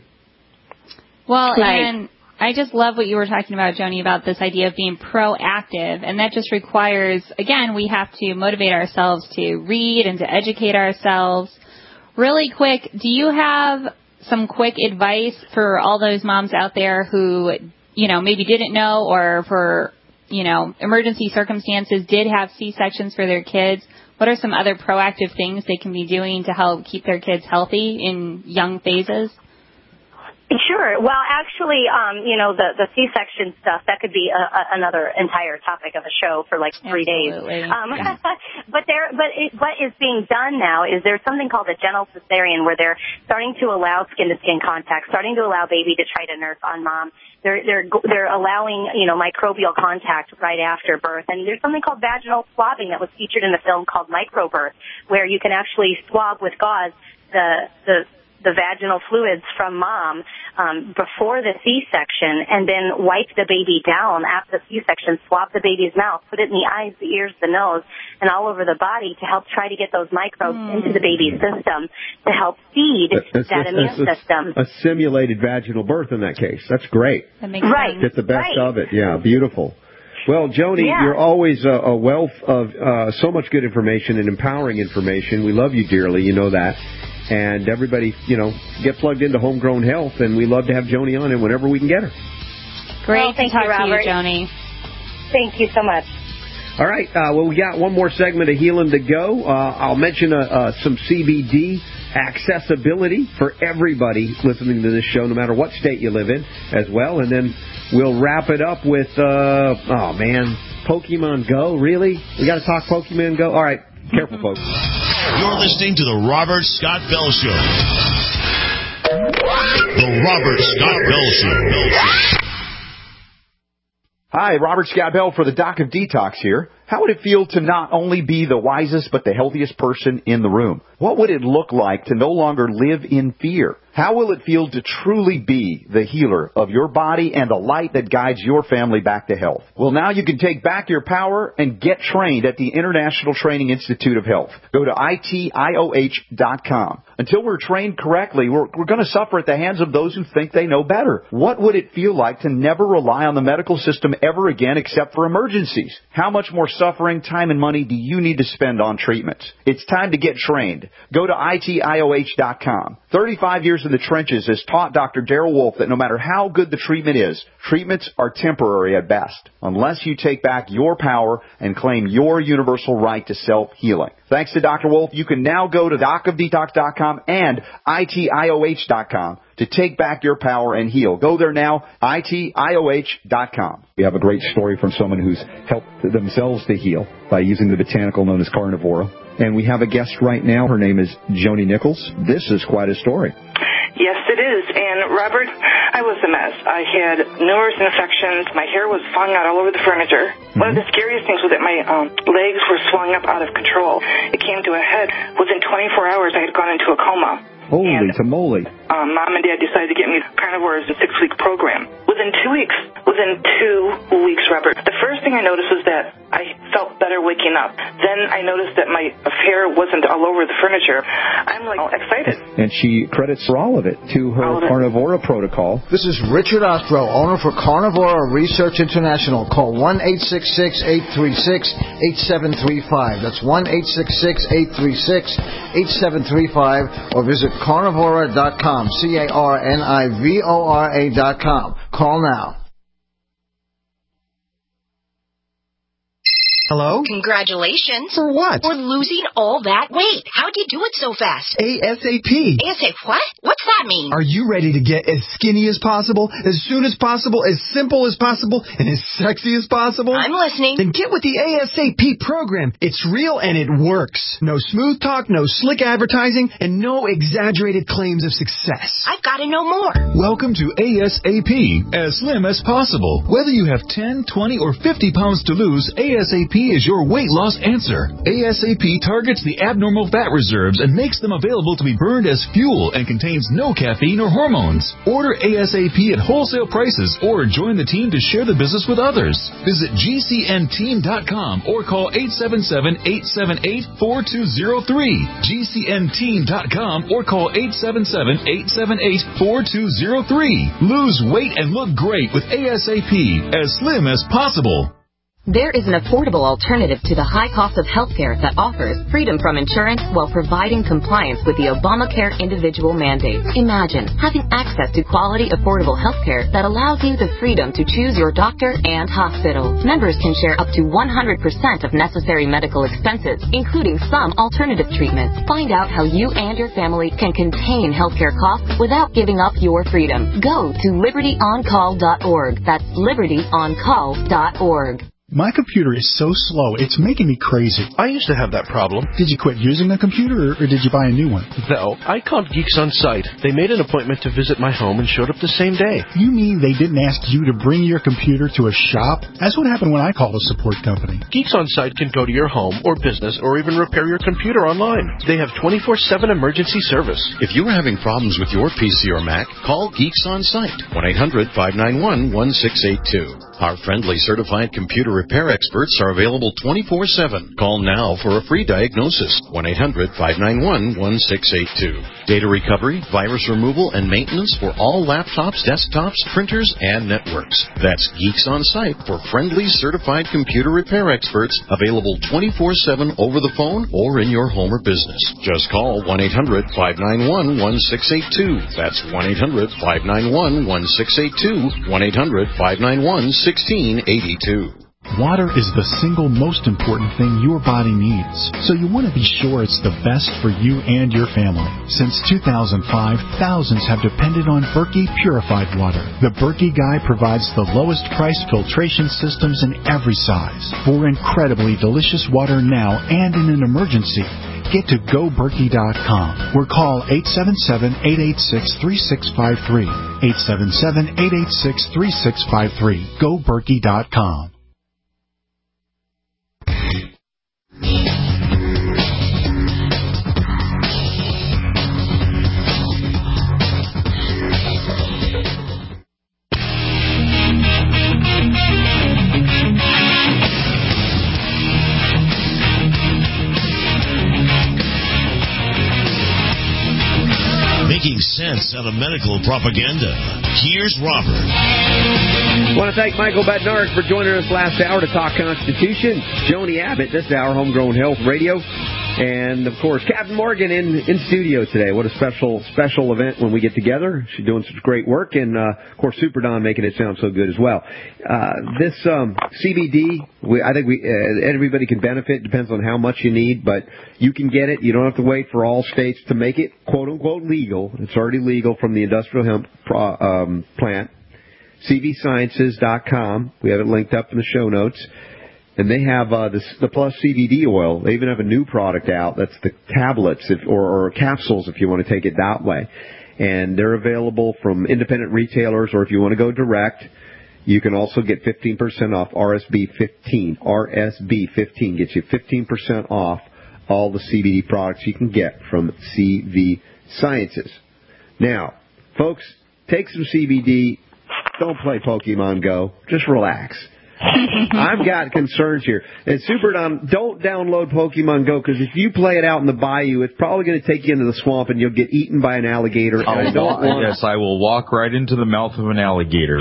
Well, Right. and I just love what you were talking about, Joni, about this idea of being proactive. And that just requires, again, we have to motivate ourselves to read and to educate ourselves. Really quick, do you have some quick advice for all those moms out there who, you know, maybe didn't know or for, you know, emergency circumstances did have C-sections for their kids? What are some other proactive things they can be doing to help keep their kids healthy in young phases? Sure. Well, actually, um, you know, the, the C-section stuff, that could be a, a, another entire topic of a show for like three Absolutely. days. Um, Yeah. but there, but it, what is being done now is there's something called a gentle cesarean where they're starting to allow skin-to-skin contact, starting to allow baby to try to nurse on mom. They're, they're, they're allowing, you know, microbial contact right after birth. And there's something called vaginal swabbing that was featured in the film called Microbirth, where you can actually swab with gauze the, the, the vaginal fluids from mom um, before the C-section, and then wipe the baby down after the C-section, swab the baby's mouth, put it in the eyes, the ears, the nose, and all over the body to help try to get those microbes mm. into the baby's system to help feed That's, that that's, immune that's system. A, a simulated vaginal birth in that case. That's great. That makes right. sense. Get the best right. of it. Yeah, beautiful. Well, Joni, Yeah. you're always a, a wealth of uh, so much good information and empowering information. We love you dearly. You know that. And everybody, you know, get plugged into Homegrown Health, and we love to have Joni on it whenever we can get her. Great well, to thank talk you, to Robert. you, Joni. Thank you so much. All right. Uh, well, we got one more segment of healing to go. Uh, I'll mention uh, uh, some C B D accessibility for everybody listening to this show, no matter what state you live in, as well. And then we'll wrap it up with, uh, oh, man, Pokemon Go. Really? We got to talk Pokemon Go? All right. Careful, folks. You're listening to The Robert Scott Bell Show. The Robert Scott Bell Show. Hi, Robert Scott Bell for the Doc of Detox here. How would it feel to not only be the wisest but the healthiest person in the room? What would it look like to no longer live in fear? How will it feel to truly be the healer of your body and the light that guides your family back to health? Well, now you can take back your power and get trained at the International Training Institute of Health. Go to I T I O H dot com. Until we're trained correctly, we're, we're going to suffer at the hands of those who think they know better. What would it feel like to never rely on the medical system ever again except for emergencies? How much more suffering, time, and money do you need to spend on treatments? It's time to get trained. Go to I T I O H dot com. thirty-five years in the trenches has taught Doctor Darrell Wolf that no matter how good the treatment is, treatments are temporary at best, unless you take back your power and claim your universal right to self-healing. Thanks to Doctor Wolf, you can now go to doc of detox dot com and I T I O H dot com to take back your power and heal. Go there now, I T I O H dot com. We have a great story from someone who's helped themselves to heal by using the botanical known as carnivora. And we have a guest right now. Her name is Joni Nichols. This is quite a story. Yes, it is. And, Robert, I was a mess. I had numerous infections. My hair was falling out all over the furniture. Mm-hmm. One of the scariest things was that my um, legs were swelling up out of control. It came to a head. Within twenty-four hours, I had gone into a coma. Holy and, tamale. Um, Mom and Dad decided to get me carnivores in a six-week program. Within two weeks, within two weeks, Robert, the first thing I noticed was that I felt better waking up. Then I noticed that my hair wasn't all over the furniture. I'm, like, excited. And she credits for all of it to her carnivora protocol. This is Richard Ostro, owner for Carnivora Research International. Call one eight six six, eight three six, eight seven three five. That's one eight six six, eight three six, eight seven three five, or visit carnivora dot com, C A R N I V O R A dot com. Call now. Hello? Congratulations. For what? For losing all that weight. How'd you do it so fast? ASAP. ASAP what? What's that mean? Are you ready to get as skinny as possible, as soon as possible, as simple as possible, and as sexy as possible? I'm listening. Then get with the ASAP program. It's real and it works. No smooth talk, no slick advertising, and no exaggerated claims of success. I've got to know more. Welcome to ASAP, as slim as possible. Whether you have ten, twenty, or fifty pounds to lose, ASAP P is your weight loss answer. ASAP targets the abnormal fat reserves and makes them available to be burned as fuel and contains no caffeine or hormones. Order ASAP at wholesale prices or join the team to share the business with others. Visit G C N team dot com or call eight seven seven, eight seven eight, four two zero three. G C N team dot com or call eight seven seven, eight seven eight, four two zero three. Lose weight and look great with ASAP, as slim as possible. There is an affordable alternative to the high cost of healthcare that offers freedom from insurance while providing compliance with the Obamacare individual mandate. Imagine having access to quality, affordable healthcare that allows you the freedom to choose your doctor and hospital. Members can share up to one hundred percent of necessary medical expenses, including some alternative treatments. Find out how you and your family can contain healthcare costs without giving up your freedom. Go to liberty on call dot org. That's liberty on call dot org. My computer is so slow, it's making me crazy. I used to have that problem. Did you quit using the computer, or did you buy a new one? No, I called Geeks On Site. They made an appointment to visit my home and showed up the same day. You mean they didn't ask you to bring your computer to a shop? That's what happened when I called a support company. Geeks On Site can go to your home or business or even repair your computer online. They have twenty-four seven emergency service. If you are having problems with your P C or Mac, call Geeks On Site, one eight hundred, five nine one, one six eight two. Our friendly certified computer repair experts are available twenty-four seven. Call now for a free diagnosis, one eight hundred, five nine one, one six eight two. Data recovery, virus removal, and maintenance for all laptops, desktops, printers, and networks. That's Geeks On Site for friendly certified computer repair experts, available twenty-four seven over the phone or in your home or business. Just call one eight hundred, five nine one, one six eight two. That's one eight hundred, five nine one, one six eight two, one eight hundred, five nine one, one six eight two. Water is the single most important thing your body needs, so you want to be sure it's the best for you and your family. Since two thousand five, thousands have depended on Berkey purified water. The Berkey Guy provides the lowest price filtration systems in every size for incredibly delicious water now and in an emergency. Get to go berkey dot com or call eight seven seven, eight eight six, three six five three. eight seven seven, eight eight six, three six five three. go berkey dot com. Making sense out of medical propaganda. Here's Robert. I want to thank Michael Badnarik for joining us last hour to talk Constitution. Joni Abbott, this is our Homegrown Health Radio. And, of course, Captain Morgan in, in studio today. What a special, special event when we get together. She's doing such great work. And, uh, of course, Super Don making it sound so good as well. Uh, this um, C B D, we, I think we uh, everybody can benefit. Depends on how much you need. But you can get it. You don't have to wait for all states to make it, quote-unquote, legal. It's already legal from the industrial hemp pro, um, plant. C V sciences dot com. We have it linked up in the show notes. And they have uh, this, the Plus C B D oil. They even have a new product out. That's the tablets if, or, or capsules if you want to take it that way. And they're available from independent retailers, or if you want to go direct, you can also get fifteen percent off R S B fifteen. R S B fifteen gets you fifteen percent off all the C B D products you can get from C V Sciences. Now, folks, take some C B D. Don't play Pokemon Go. Just relax. I've got concerns here. And Super Don, don't download Pokemon Go, because if you play it out in the bayou, it's probably going to take you into the swamp and you'll get eaten by an alligator. And I don't want, yes, I will walk right into the mouth of an alligator.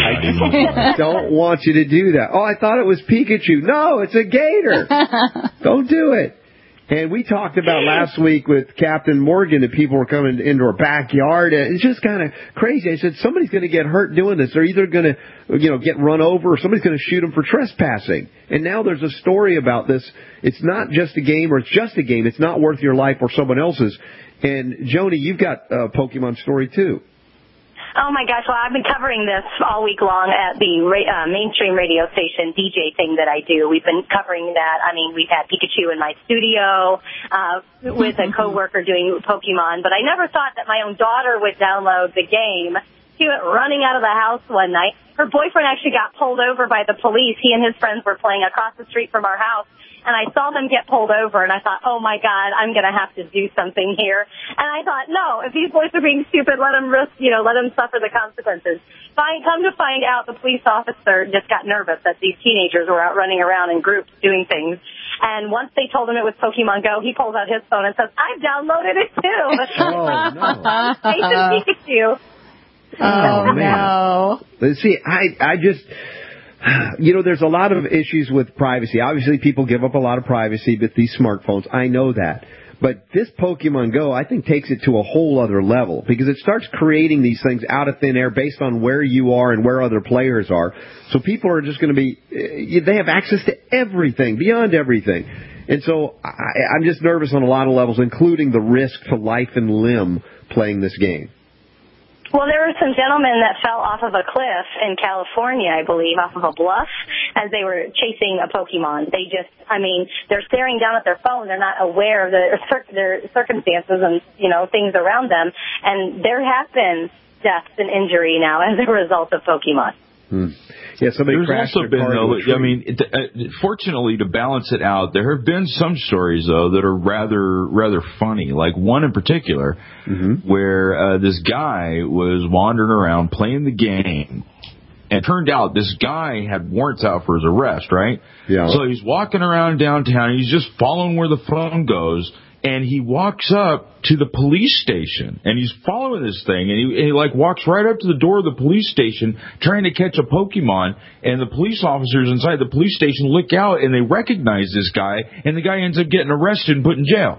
I don't want you to do that. Oh, I thought it was Pikachu. No, it's a gator. Don't do it. And we talked about last week with Captain Morgan that people were coming into our backyard. It's just kind of crazy. I said, somebody's going to get hurt doing this. They're either going to, you know, get run over, or somebody's going to shoot them for trespassing. And now there's a story about this. It's not just a game, or it's just a game. It's not worth your life or someone else's. And, Joni, you've got a Pokemon story, too. Oh, my gosh. Well, I've been covering this all week long at the uh, mainstream radio station D J thing that I do. We've been covering that. I mean, we've had Pikachu in my studio uh, with a coworker doing Pokemon, but I never thought that my own daughter would download the game. She went running out of the house one night. Her boyfriend actually got pulled over by the police. He and his friends were playing across the street from our house, and I saw them get pulled over, and I thought, oh, my God, I'm going to have to do something here. And I thought, no, if these boys are being stupid, let them risk, you know, let them suffer the consequences. Find, come to find out, the police officer just got nervous that these teenagers were out running around in groups doing things. And once they told him it was Pokemon Go, he pulls out his phone and says, I've downloaded it, too. Oh, no. Jason Pikachu. Oh, man. no. Let's see, I, I just, you know, there's a lot of issues with privacy. Obviously, people give up a lot of privacy with these smartphones. I know that. But this Pokemon Go, I think, takes it to a whole other level because it starts creating these things out of thin air based on where you are and where other players are. So people are just going to be, they have access to everything, beyond everything. And so I, I'm just nervous on a lot of levels, including the risk to life and limb playing this game. Well, there were some gentlemen that fell off of a cliff in California, I believe, off of a bluff, as they were chasing a Pokemon. They just, I mean, they're staring down at their phone. They're not aware of the, their circumstances and, you know, things around them. And there have been deaths and injury now as a result of Pokemon. Hmm. Yeah, somebody There's crashed also their been, car though, into a I mean, it, uh, fortunately, to balance it out, there have been some stories, though, that are rather rather funny. Like one in particular, mm-hmm. where uh, this guy was wandering around playing the game, and it turned out this guy had warrants out for his arrest, right? Yeah. So he's walking around downtown, he's just following where the phone goes, and he walks up to the police station, and he's following this thing, and he, and he like walks right up to the door of the police station trying to catch a Pokemon, and the police officers inside the police station look out, and they recognize this guy, and the guy ends up getting arrested and put in jail.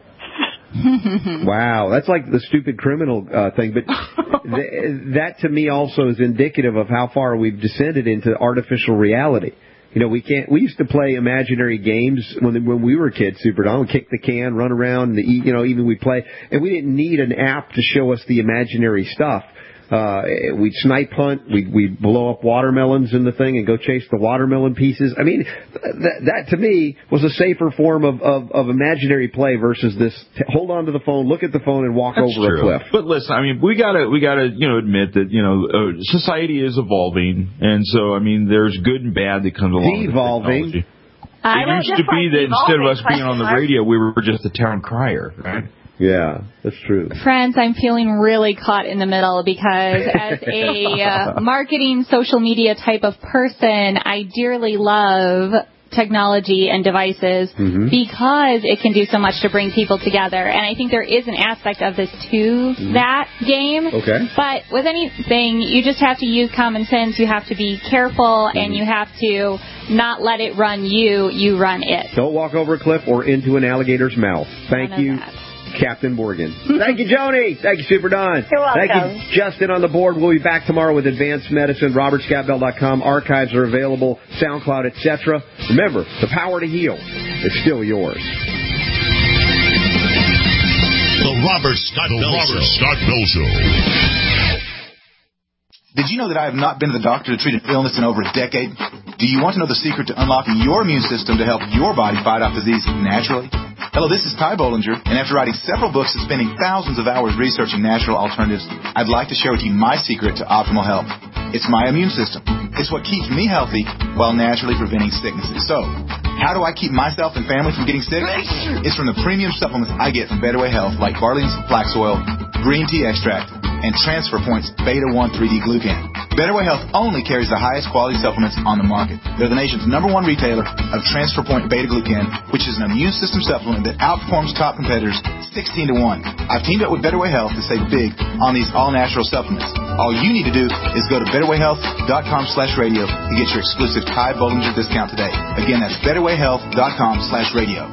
Wow, that's like the stupid criminal uh, thing, but th- that to me also is indicative of how far we've descended into artificial reality. You know, we can't. We used to play imaginary games when when we were kids. Super Don, we'd kick the can, run around, and the, you know, even we'd play, and we didn't need an app to show us the imaginary stuff. Uh, we'd snipe hunt, we'd, we'd blow up watermelons in the thing and go chase the watermelon pieces. I mean, that, that to me was a safer form of, of, of imaginary play versus this t- hold on to the phone, look at the phone, and walk That's over true. a cliff. But listen, I mean, we gotta we gotta you know admit that you know uh, society is evolving, and so I mean, there's good and bad that comes along. Devolving. With technology. I It used to be that instead of us being on the radio, we were just a town crier, right? Yeah, that's true. Friends, I'm feeling really caught in the middle because as a uh, marketing social media type of person, I dearly love technology and devices mm-hmm. because it can do so much to bring people together. And I think there is an aspect of this to mm-hmm. that game. Okay. But with anything, you just have to use common sense. You have to be careful, mm-hmm. and you have to not let it run you. You run it. Don't walk over a cliff or into an alligator's mouth. Thank None you. Captain Morgan. Thank you, Joni. Thank you, Super Don. You're welcome. Thank you, Justin, on the board. We'll be back tomorrow with Advanced Medicine. Robert Scott Bell dot com. Archives are available, SoundCloud, et cetera. Remember, the power to heal is still yours. The Robert Scott Bell Robert Show. Scott Bell Show. Did you know that I have not been to the doctor to treat an illness in over a decade? Do you want to know the secret to unlocking your immune system to help your body fight off disease naturally? Hello, this is Ty Bollinger, and after writing several books and spending thousands of hours researching natural alternatives, I'd like to share with you my secret to optimal health. It's my immune system. It's what keeps me healthy while naturally preventing sicknesses. So, how do I keep myself and family from getting sick? It's from the premium supplements I get from Betterway Health, like Barley's Flax Oil, Green Tea Extract, and Transfer Point's Beta one three D Glucan. Betterway Health only carries the highest quality supplements on the market. They're the nation's number one retailer of Transfer Point Beta Glucan, which is an immune system supplement that outperforms top competitors sixteen to one. I've teamed up with Betterway Health to save big on these all-natural supplements. All you need to do is go to betterway health dot com slash radio to get your exclusive Ty Bollinger discount today. Again, that's betterway health dot com slash radio.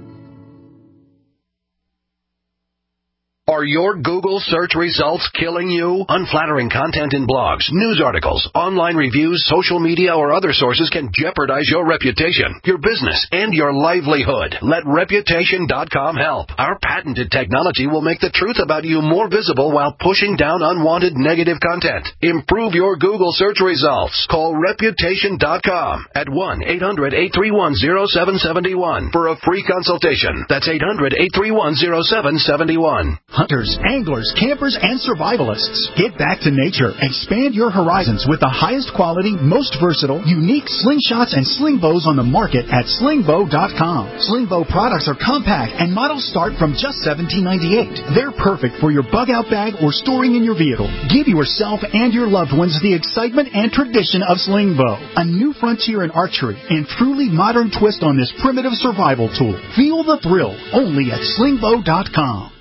Are your Google search results killing you? Unflattering content in blogs, news articles, online reviews, social media, or other sources can jeopardize your reputation, your business, and your livelihood. Let reputation dot com help. Our patented technology will make the truth about you more visible while pushing down unwanted negative content. Improve your Google search results. Call reputation dot com at one eight hundred eight three one zero seven seven one for a free consultation. That's eight hundred eight three one zero seven seven one. hunters, anglers, campers, and survivalists. Get back to nature. Expand your horizons with the highest quality, most versatile, unique slingshots and sling bows on the market at sling bow dot com. Sling bow products are compact and models start from just seventeen ninety-eight. They're perfect for your bug out bag or storing in your vehicle. Give yourself and your loved ones the excitement and tradition of sling bow. A new frontier in archery and truly modern twist on this primitive survival tool. Feel the thrill only at sling bow dot com.